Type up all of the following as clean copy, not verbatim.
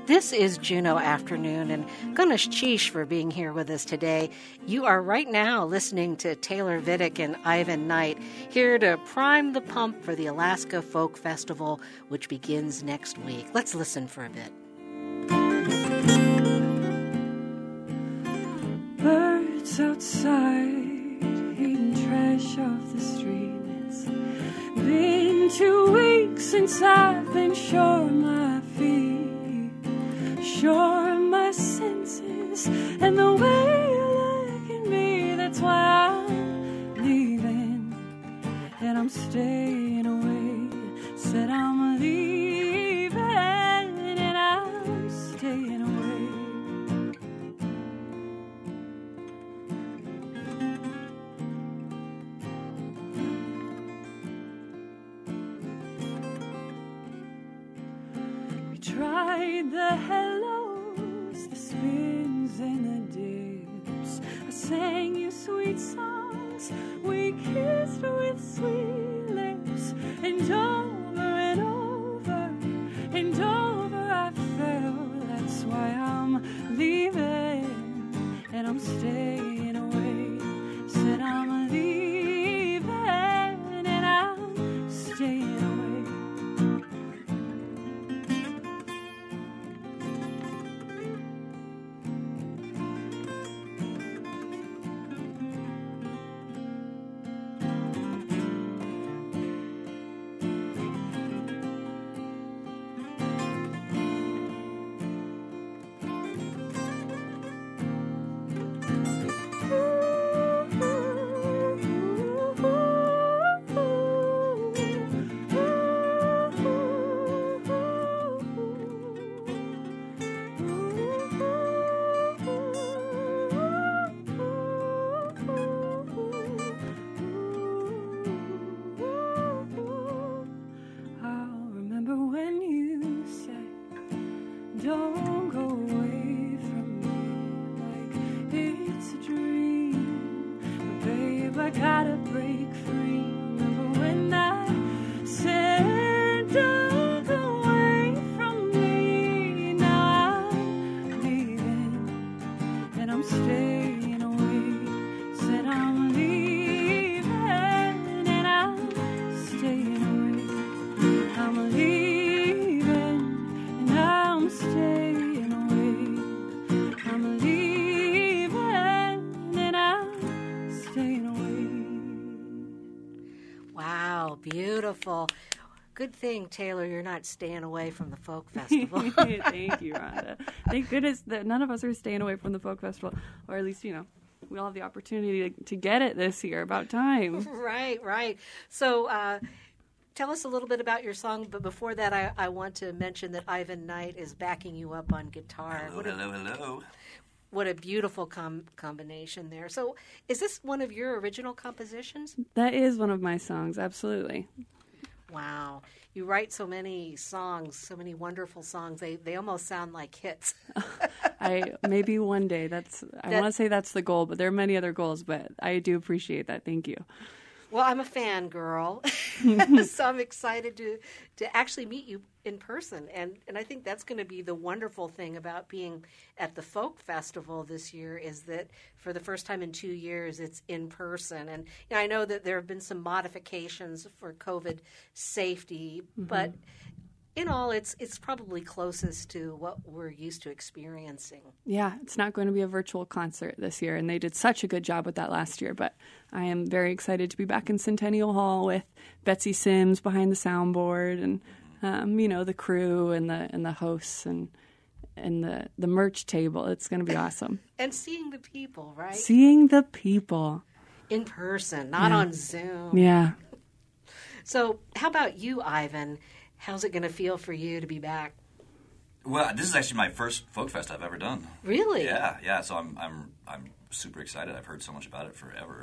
This is Juno Afternoon, and Ganesh Chish for being here with us today. You are right now listening to Taylor Vidic and Ivan Knight, here to prime the pump for the Alaska Folk Festival, which begins next week. Let's listen for a bit. Birds outside, eating trash off the street. It's been 2 weeks since I've been sure of my feet. Sure of my senses and the way you look at me. That's why I'm leaving and I'm staying away. Said I'm leaving and I'm staying away. We tried the hellos, the spins and the dips. I sang you sweet songs, we kissed with sweet lips. And over and over I fell. That's why I'm leaving and I'm staying away. Said I'm leaving and I'm staying away. Don't go away from me like it's a dream. But babe, I gotta break free. Remember when I said don't go away from me? Now I'm leaving and I'm staying away. Said I'm leaving and I'm staying away. I'm leaving and I'm staying away. I'm leaving and I'm staying away. Wow, beautiful. Good thing, Taylor, you're not staying away from the folk festival. Thank you, Rhonda. Thank goodness that none of us are staying away from the folk festival, or at least, we all have the opportunity to get it this year. About time. Right. So tell us a little bit about your song, but before that, I want to mention that Ivan Knight is backing you up on guitar. Hello. What a beautiful combination there. So is this one of your original compositions? That is one of my songs, absolutely. Wow. You write so many songs, so many wonderful songs. They almost sound like hits. Maybe one day. I want to say that's the goal, but there are many other goals, but I do appreciate that. Thank you. Well, I'm a fangirl, so I'm excited to actually meet you in person. And I think that's going to be the wonderful thing about being at the Folk Festival this year is that for the first time in 2 years, it's in person. And I know that there have been some modifications for COVID safety, but in all, it's probably closest to what we're used to experiencing. Yeah, it's not going to be a virtual concert this year, and they did such a good job with that last year. But I am very excited to be back in Centennial Hall with Betsy Sims behind the soundboard, and the crew and the hosts and the merch table. It's going to be awesome. And seeing the people, right? Seeing the people in person, not on Zoom. Yeah. So, how about you, Ivan? How's it going to feel for you to be back? Well, this is actually my first folk fest I've ever done. Really? Yeah. So I'm super excited. I've heard so much about it forever.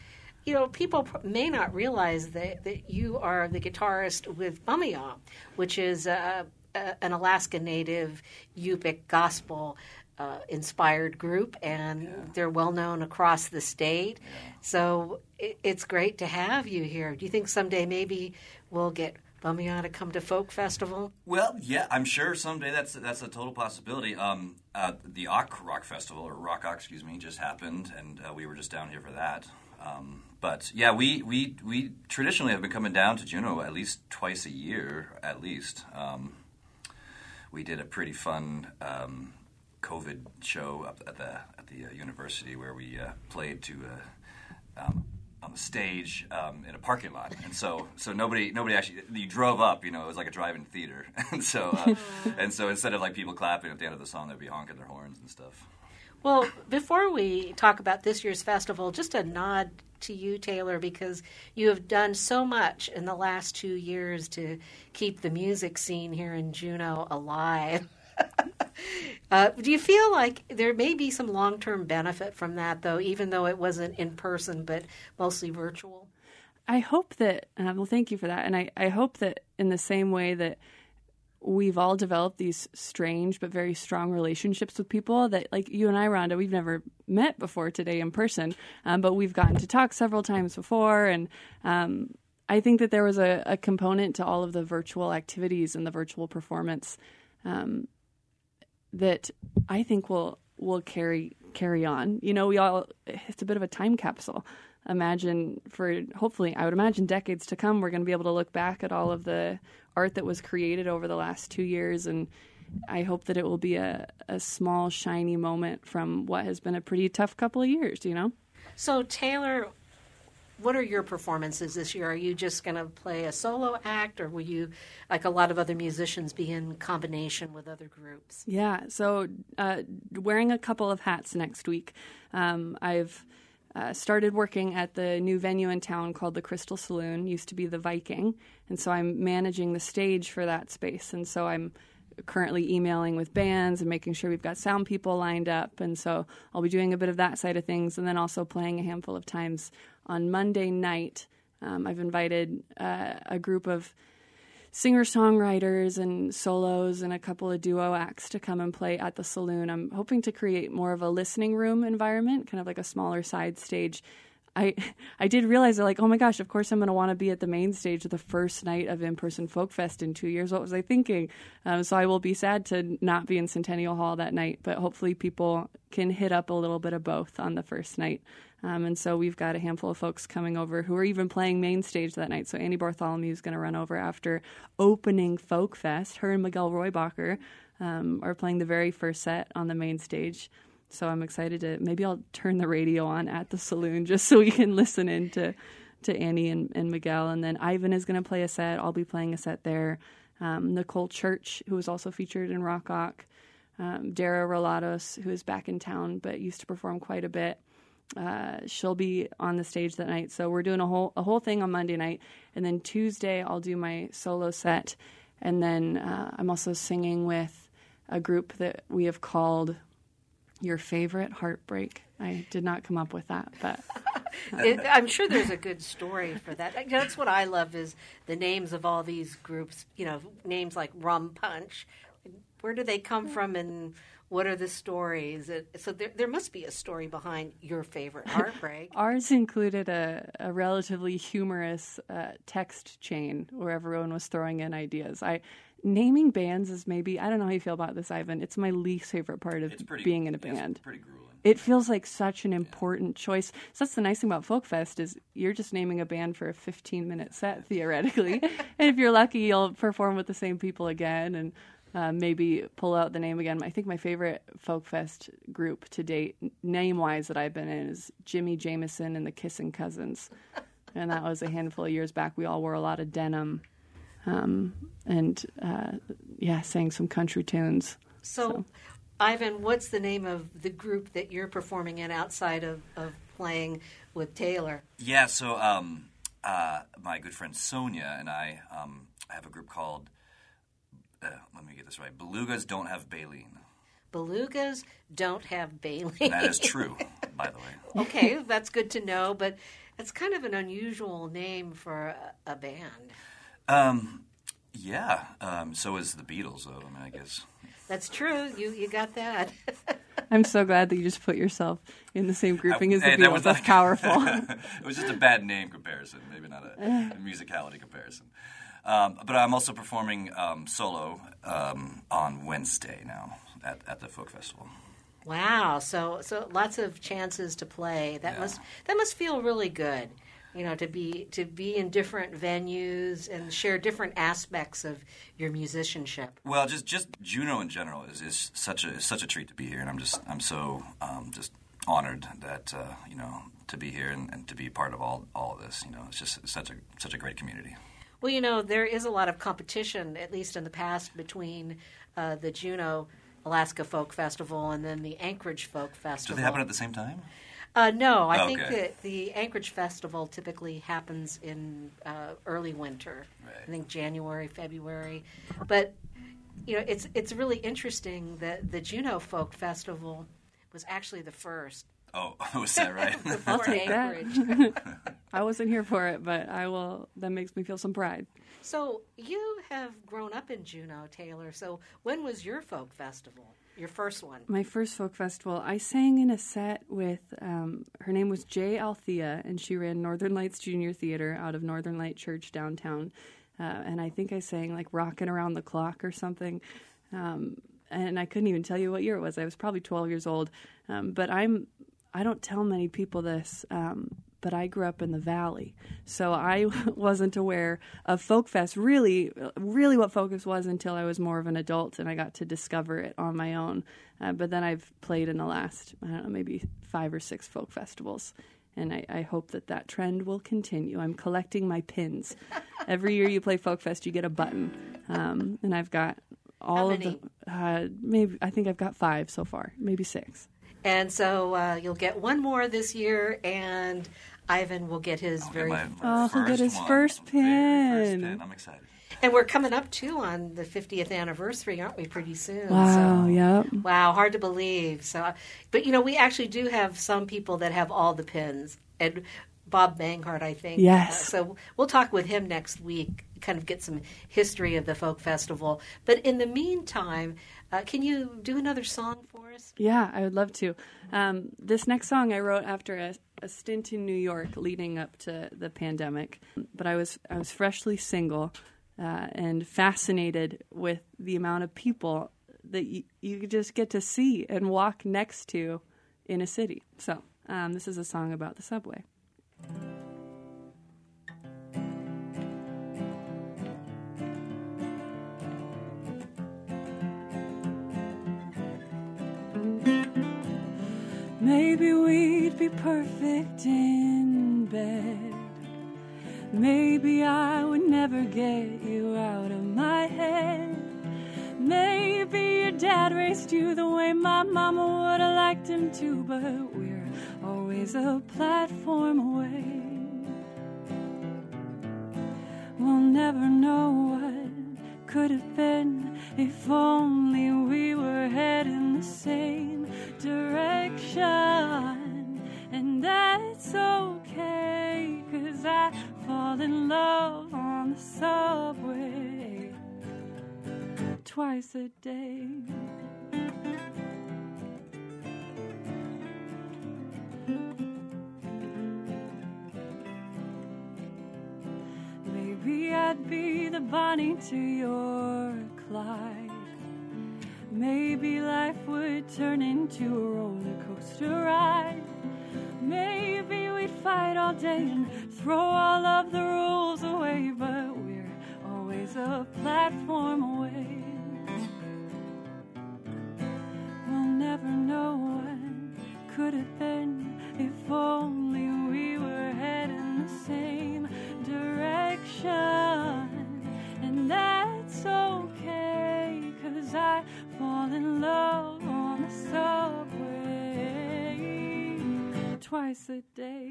People may not realize that you are the guitarist with Bummiya, which is an Alaska Native Yupik gospel inspired group, and they're well known across the state. Yeah. So it's great to have you here. Do you think someday maybe we'll get bum you out to come to Folk Festival? Well, yeah, I'm sure someday that's a total possibility. The Ock Rock Festival, or Rock Ock, excuse me, just happened, and we were just down here for that. But yeah, we traditionally have been coming down to Juneau at least twice a year, at least. We did a pretty fun COVID show up at the university where we played to on the stage in a parking lot, and so nobody actually, you drove up, it was like a drive-in theater, and so instead of like people clapping at the end of the song, they'd be honking their horns and stuff. Well, before we talk about this year's festival, just a nod to you, Taylor, because you have done so much in the last 2 years to keep the music scene here in Juneau alive. Do you feel like there may be some long-term benefit from that, though, even though it wasn't in person but mostly virtual? I hope that, well, thank you for that. And I hope that in the same way that we've all developed these strange but very strong relationships with people that, like you and I, Rhonda, we've never met before today in person, but we've gotten to talk several times before. And I think that there was a component to all of the virtual activities and the virtual performance that I think will carry on. It's a bit of a time capsule. Hopefully, I would imagine decades to come, we're going to be able to look back at all of the art that was created over the last 2 years, and I hope that it will be a small, shiny moment from what has been a pretty tough couple of years, So, Taylor, what are your performances this year? Are you just going to play a solo act, or will you, like a lot of other musicians, be in combination with other groups? Yeah, so wearing a couple of hats next week. I've started working at the new venue in town called the Crystal Saloon, used to be the Viking, and so I'm managing the stage for that space, and so I'm currently emailing with bands and making sure we've got sound people lined up, and so I'll be doing a bit of that side of things, and then also playing a handful of times on Monday night. I've invited a group of singer-songwriters and solos and a couple of duo acts to come and play at the saloon. I'm hoping to create more of a listening room environment, kind of like a smaller side stage. I did realize that, like, oh my gosh, of course I'm going to want to be at the main stage of the first night of in-person Folk Fest in 2 years. What was I thinking? So I will be sad to not be in Centennial Hall that night, but hopefully people can hit up a little bit of both on the first night. And so we've got a handful of folks coming over who are even playing main stage that night. So Annie Bartholomew is going to run over after opening Folk Fest. Her and Miguel Roybacher are playing the very first set on the main stage. So I'm excited maybe I'll turn the radio on at the saloon just so we can listen in to Annie and Miguel. And then Ivan is going to play a set. I'll be playing a set there. Nicole Church, who was also featured in Rock Ock. Dara Relatos, who is back in town but used to perform quite a bit. She'll be on the stage that night. So we're doing a whole thing on Monday night. And then Tuesday I'll do my solo set. And then I'm also singing with a group that we have called Your Favorite Heartbreak. I did not come up with that, but I'm sure there's a good story for that. That's what I love is the names of all these groups, names like Rum Punch. Where do they come from and what are the stories? So there must be a story behind Your Favorite Heartbreak. Ours included a relatively humorous text chain where everyone was throwing in ideas. Naming bands is maybe, I don't know how you feel about this, Ivan. It's my least favorite part of being in a band. It's pretty grueling. It feels like such an important choice. So that's the nice thing about Folk Fest is you're just naming a band for a 15-minute set, theoretically. And if you're lucky, you'll perform with the same people again and maybe pull out the name again. I think my favorite Folk Fest group to date, name-wise that I've been in, is Jimmy Jameson and the Kissing Cousins. And that was a handful of years back. We all wore a lot of denim. Sang some country tunes. So, Ivan, what's the name of the group that you're performing in outside of playing with Taylor? Yeah, so my good friend Sonia and I have a group called, let me get this right, Belugas Don't Have Baleen. Belugas Don't Have Baleen. That is true, by the way. Okay, that's good to know, but it's kind of an unusual name for a band. So is the Beatles, though. I mean, I guess. That's true. You got that. I'm so glad that you just put yourself in the same grouping as the Beatles. That's powerful. It was just a bad name comparison, maybe not a musicality comparison. But I'm also performing solo on Wednesday now at the Folk Festival. Wow, so lots of chances to play. That must feel really good, to be in different venues and share different aspects of your musicianship. Well, just Juneau in general is such a treat to be here, and I'm so just honored that to be here and to be part of all of this. It's just such a great community. Well, there is a lot of competition, at least in the past, between the Juneau Alaska Folk Festival and then the Anchorage Folk Festival. Do they happen at the same time? No, I think that the Anchorage Festival typically happens in early winter. Right. I think January, February. But it's really interesting that the Juneau Folk Festival was actually the first. Oh, was that right? I'll take Anchorage. that. I wasn't here for it, but I will. That makes me feel some pride. So you have grown up in Juneau, Taylor. So when was your folk festival? Your first one? My first folk festival, I sang in a set with, her name was Jay Althea, and she ran Northern Lights Junior Theater out of Northern Light Church downtown. And I think I sang like Rockin' Around the Clock or something. And I couldn't even tell you what year it was. I was probably 12 years old. But I don't tell many people this, but I grew up in the Valley. So I wasn't aware of Folk Fest, really what Folk Fest was until I was more of an adult and I got to discover it on my own. But then I've played in the last, maybe 5 or 6 folk festivals. And I hope that trend will continue. I'm collecting my pins. Every year you play Folk Fest, you get a button. And I've got all of the, maybe, I think I've got 5 so far, maybe 6. And so you'll get one more this year, and Ivan will get his he'll get his first pin. I'm excited. And we're coming up, too, on the 50th anniversary, aren't we, pretty soon? Wow, yep. Wow, hard to believe. So, but, we actually do have some people that have all the pins. And Bob Banghart, I think. Yes. So we'll talk with him next week, kind of get some history of the Folk Festival. But in the meantime, can you do another song for us? Yeah, I would love to. This next song I wrote after a stint in New York leading up to the pandemic. But I was freshly single and fascinated with the amount of people that you just get to see and walk next to in a city. So this is a song about the subway. Maybe we'd be perfect in bed. Maybe I would never get you out of my head. Maybe your dad raised you the way my mama would have liked him to, but we're always a platform away. We'll never know what could have been if only we were heading the same direction. And that's okay, 'cause I fall in love on the subway twice a day. Maybe I'd be the Bonnie to your Clyde. Maybe life would turn into a roller coaster ride. Maybe we'd fight all day and throw all of the rules away, but we're always a platform away. We'll never know what could have been if only we were heading the same direction. And that's okay, 'cause I fall in love on the subway twice a day.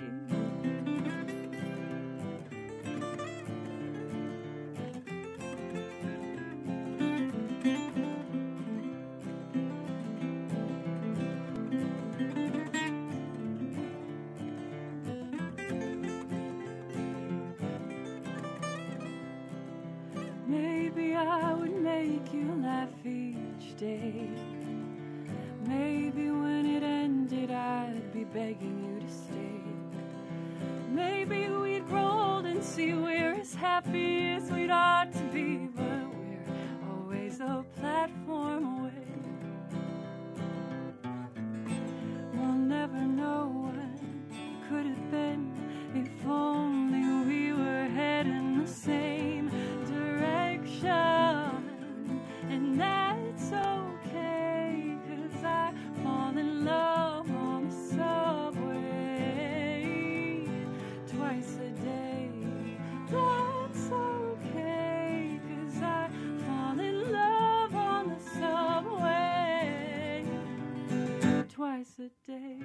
Maybe I would make you laugh each day. Maybe when it ended I'd be begging you to stay. Maybe we'd grow old and see we're as happy as we'd ought a day.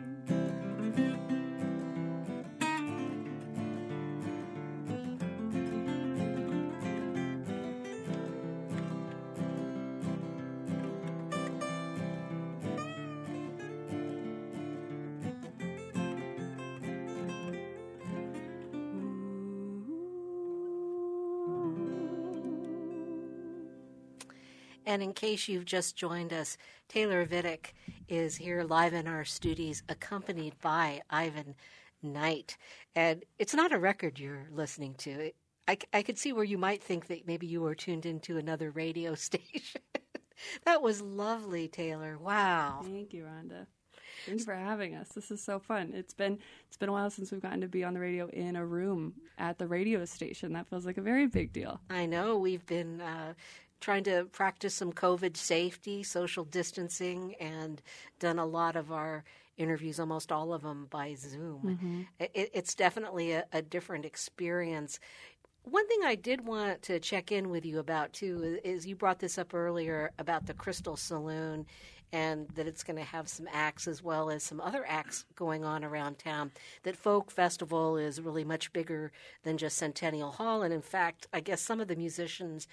And in case you've just joined us, Taylor Vidic is here live in our studios, accompanied by Ivan Knight. And it's not a record you're listening to. I could see where you might think that maybe you were tuned into another radio station. That was lovely, Taylor. Wow. Thank you, Rhonda. Thanks for having us. This is so fun. It's been a while since we've gotten to be on the radio in a room at the radio station. That feels like a very big deal. I know. We've been trying to practice some COVID safety, social distancing, and done a lot of our interviews, almost all of them by Zoom. Mm-hmm. It's definitely a different experience. One thing I did want to check in with you about, too, is you brought this up earlier about the Crystal Saloon and that it's going to have some acts as well as some other acts going on around town, that Folk Festival is really much bigger than just Centennial Hall. And, in fact, I guess some of the musicians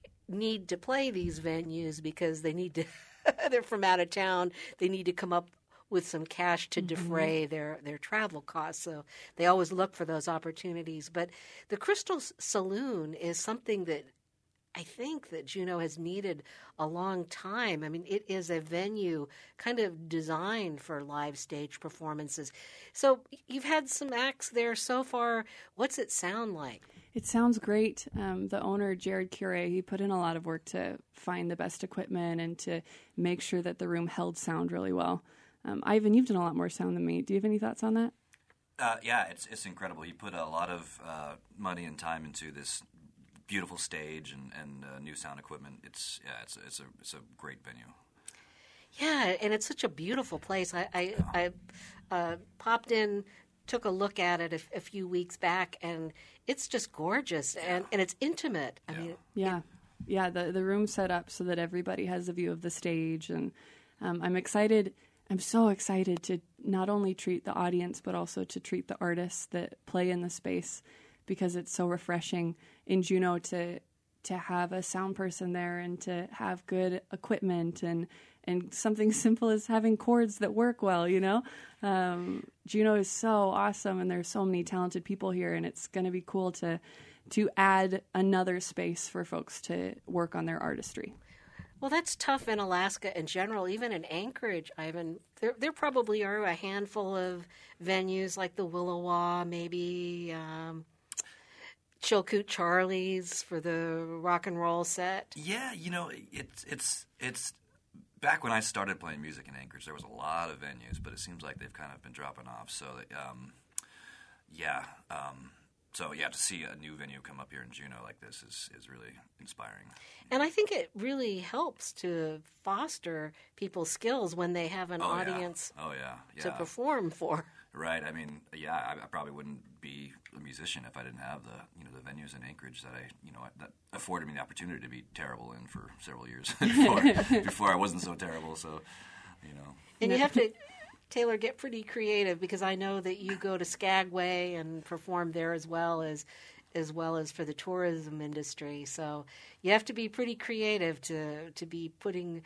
need to play these venues because they need to – they're from out of town. They need to come up with some cash to defray their travel costs. So they always look for those opportunities. But the Crystal Saloon is something that I think that Juneau has needed a long time. I mean, it is a venue kind of designed for live stage performances. So you've had some acts there so far. What's it sound like? It sounds great. The owner, Jared Curie, he put in a lot of work to find the best equipment and to make sure that the room held sound really well. Ivan, you've done a lot more sound than me. Do you have any thoughts on that? Yeah, it's incredible. He put a lot of money and time into this beautiful stage and new sound equipment. It's a great venue. Yeah, and it's such a beautiful place. I popped in, took a look at it a few weeks back, and it's just gorgeous and it's intimate. I mean, the room's set up so that everybody has a view of the stage, and I'm excited. I'm so excited to not only treat the audience, but also to treat the artists that play in the space, because it's so refreshing in Juneau to have a sound person there and to have good equipment and something simple as having chords that work well, you know? Juneau is so awesome, and there's so many talented people here, and it's going to be cool to add another space for folks to work on their artistry. Well, that's tough in Alaska in general, even in Anchorage, Ivan. There probably are a handful of venues like the Willowa, maybe Chilkoot Charlie's for the rock and roll set. Yeah, you know, it's back when I started playing music in Anchorage, there was a lot of venues, but it seems like they've kind of been dropping off. So, to see a new venue come up here in Juneau like this is really inspiring. And I think it really helps to foster people's skills when they have an audience to perform for. Right. I mean, I probably wouldn't be a musician if I didn't have the venues in Anchorage that afforded me the opportunity to be terrible in for several years before I wasn't so terrible. So, you know. And you have to, Taylor, get pretty creative, because I know that you go to Skagway and perform there as well as for the tourism industry. So you have to be pretty creative to be putting,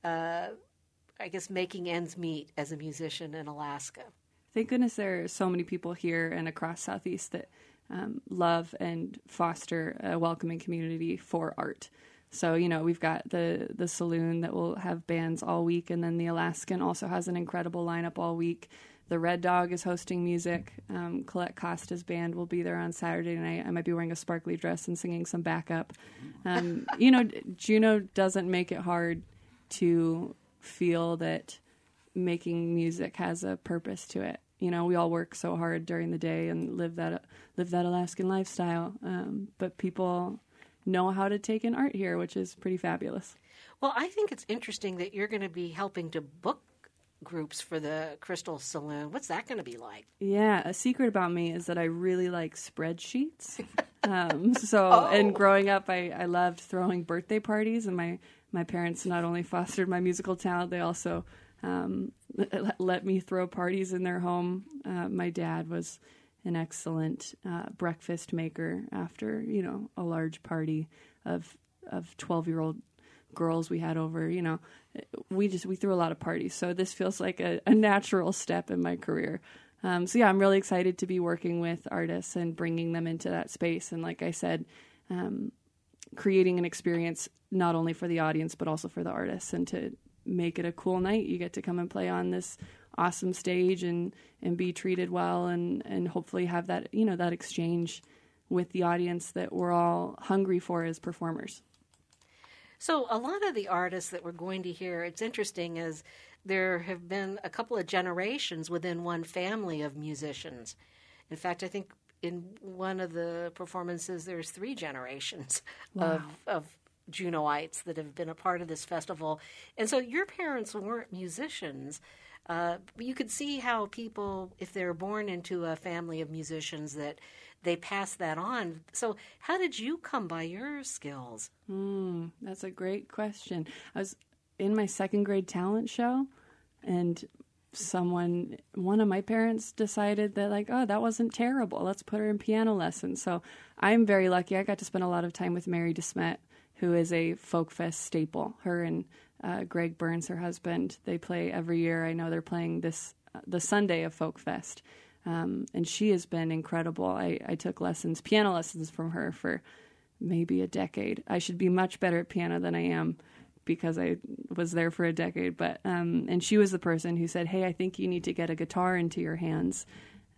making ends meet as a musician in Alaska. Thank goodness there are so many people here and across Southeast that love and foster a welcoming community for art. So, you know, we've got the Saloon that will have bands all week, and then the Alaskan also has an incredible lineup all week. The Red Dog is hosting music. Colette Costa's band will be there on Saturday night. I might be wearing a sparkly dress and singing some backup. Juneau doesn't make it hard to feel that making music has a purpose to it. You know, we all work so hard during the day and live that Alaskan lifestyle, but people know how to take in art here, which is pretty fabulous. Well, I think it's interesting that you're going to be helping to book groups for the Crystal Saloon. What's that going to be like? Yeah, a secret about me is that I really like spreadsheets. And growing up, I loved throwing birthday parties, and my parents not only fostered my musical talent, they also let me throw parties in their home. My dad was an excellent breakfast maker after, a large party of 12-year-old girls we had over. We threw a lot of parties. So this feels like a natural step in my career. I'm really excited to be working with artists and bringing them into that space. And like I said, creating an experience not only for the audience, but also for the artists, and to make it a cool night. You get to come and play on this awesome stage and be treated well, and hopefully have that, that exchange with the audience that we're all hungry for as performers. So a lot of the artists that we're going to hear, it's interesting, is there have been a couple of generations within one family of musicians. In fact, I think in one of the performances, there's 3 generations of Juneauites that have been a part of this festival. And so your parents weren't musicians, but you could see how people, if they're born into a family of musicians, that they pass that on. So how did you come by your skills? That's a great question. I was in my 2nd grade talent show, and one of my parents decided that that wasn't terrible. Let's put her in piano lessons. So I'm very lucky. I got to spend a lot of time with Mary DeSmet, who is a Folk Fest staple. Her and Greg Burns, her husband, they play every year. I know they're playing the Sunday of Folk Fest. And she has been incredible. I took piano lessons from her for maybe a decade. I should be much better at piano than I am, because I was there for a decade. But and she was the person who said, "Hey, I think you need to get a guitar into your hands,"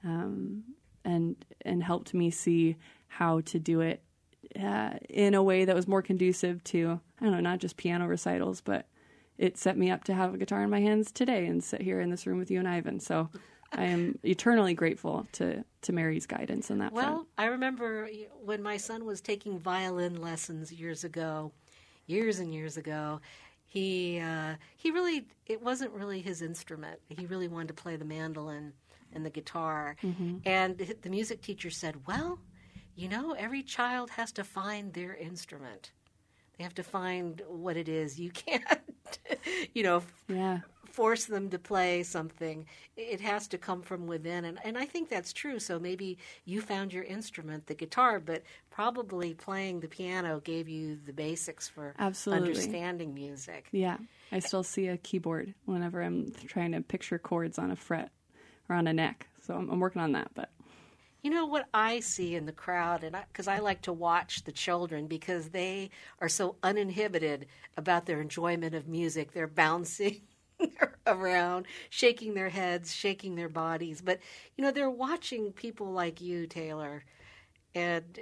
and helped me see how to do it in a way that was more conducive to, I don't know, not just piano recitals, but it set me up to have a guitar in my hands today and sit here in this room with you and Ivan. So I am eternally grateful to Mary's guidance in that front. Well, I remember when my son was taking violin lessons years and years ago, he really, it wasn't really his instrument. He really wanted to play the mandolin and the guitar. Mm-hmm. And the music teacher said, well, every child has to find their instrument. They have to find what it is. You can't, force them to play something. It has to come from within. And I think that's true. So maybe you found your instrument, the guitar, but probably playing the piano gave you the basics for understanding music. Yeah. I still see a keyboard whenever I'm trying to picture chords on a fret or on a neck. So I'm working on that, but... You know what I see in the crowd, and because I like to watch the children because they are so uninhibited about their enjoyment of music. They're bouncing around, shaking their heads, shaking their bodies. But, they're watching people like you, Taylor. And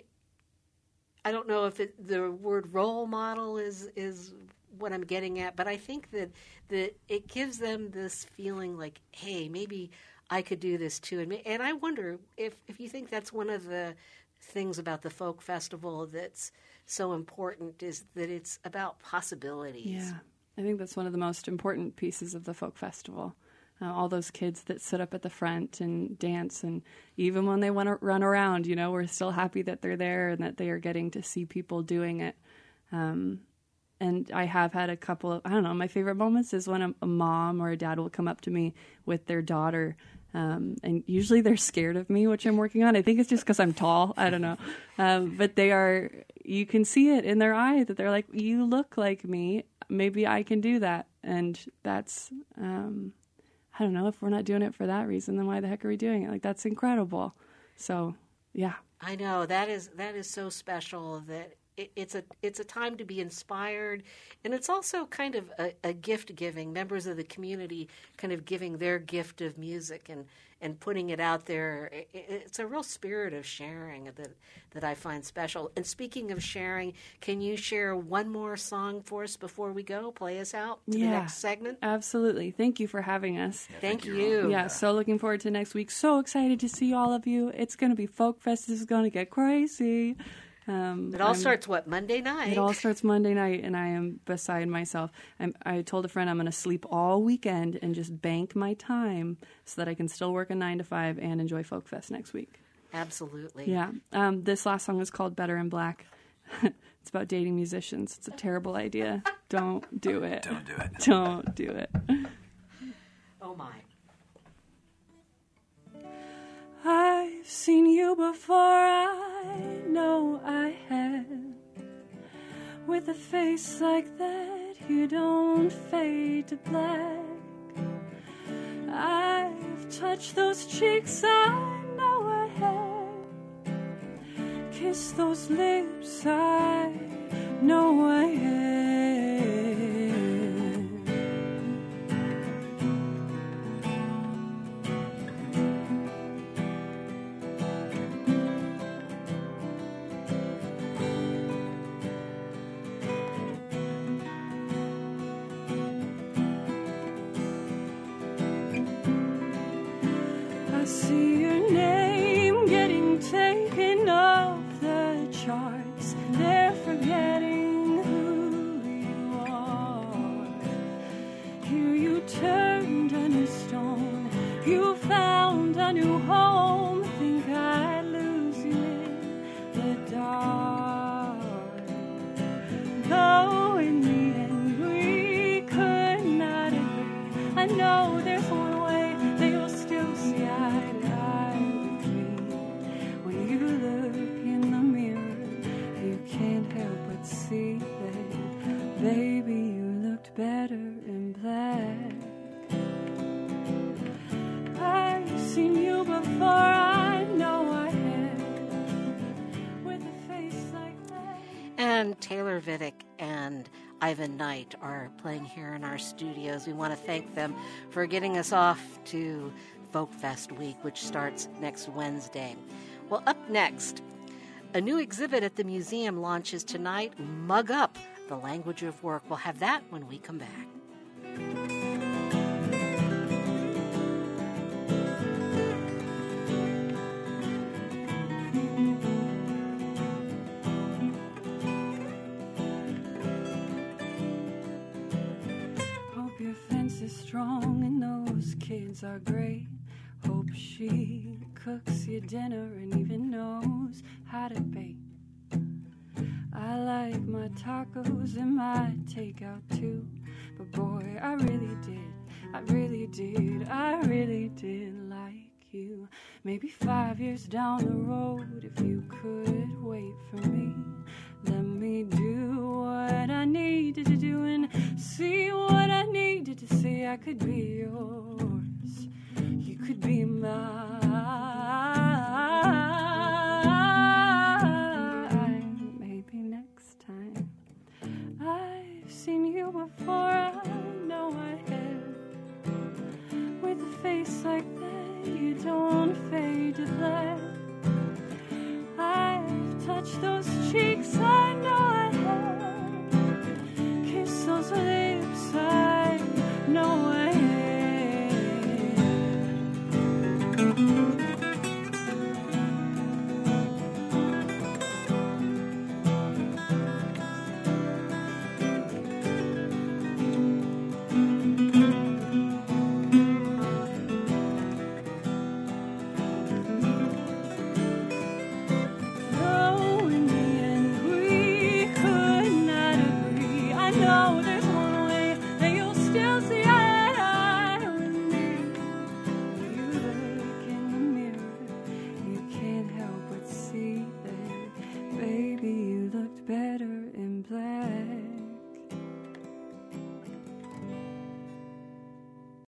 I don't know if the word role model is what I'm getting at, but I think that it gives them this feeling like, hey, maybe I could do this too. And I wonder if you think that's one of the things about the folk festival that's so important, is that it's about possibilities. Yeah, I think that's one of the most important pieces of the folk festival. All those kids that sit up at the front and dance, and even when they want to run around, we're still happy that they're there and that they are getting to see people doing it. And I have had a couple of, my favorite moments is when a mom or a dad will come up to me with their daughter. And usually they're scared of me, which I'm working on. I think it's just because I'm tall. I don't know. But you can see it in their eye that they're like, you look like me. Maybe I can do that. And that's, I don't know, if we're not doing it for that reason, then why the heck are we doing it? That's incredible. So, yeah. I know that is so special that it's a time to be inspired, and it's also kind of a gift giving, members of the community kind of giving their gift of music and putting it out there. It's a real spirit of sharing that I find special. And speaking of sharing, can you share one more song for us before we go? Play us out to the next segment? Absolutely. Thank you for having us. Yeah, thank you. Yeah, so looking forward to next week. So excited to see all of you. It's going to be Folk Fest. This is going to get crazy. It all starts, Monday night? It all starts Monday night, and I am beside myself. I told a friend I'm going to sleep all weekend and just bank my time so that I can still work a 9 to 5 and enjoy Folk Fest next week. Absolutely. Yeah. This last song is called Better in Black. It's about dating musicians. It's a terrible idea. Don't do it. Don't do it. Don't do it. seen you before, I know I have. With a face like that, you don't fade to black. I've touched those cheeks, I know I have. Kissed those lips, I know I have. I see your name getting taken off the charts. They're forgetting who you are. Here you turned a new stone. You found a new home. Think I'd lose you in the dark. Though in the end we could not agree. I know there's one way that you'll still see eye to eye with me. When you look in the mirror, you can't help but see that, baby, you looked better in black. I've seen you before, I know I have. With a face like that. And Taylor Vidic and Ivan Knight are playing here in our studios. We want to thank them for getting us off to Folk Fest Week, which starts next Wednesday. Well, up next, a new exhibit at the museum launches tonight, Mug Up, the Language of Work. We'll have that when we come back. Hope your fence is strong and those kids are great. Hope she cooks your dinner and even knows how to bake. I like my tacos and my takeout too. But boy, I really did like you. Maybe 5 years down the road, if you could wait for me, let me do what I needed to do and see what I needed to see. I could be yours, you could be mine. Maybe next time. I've seen you before,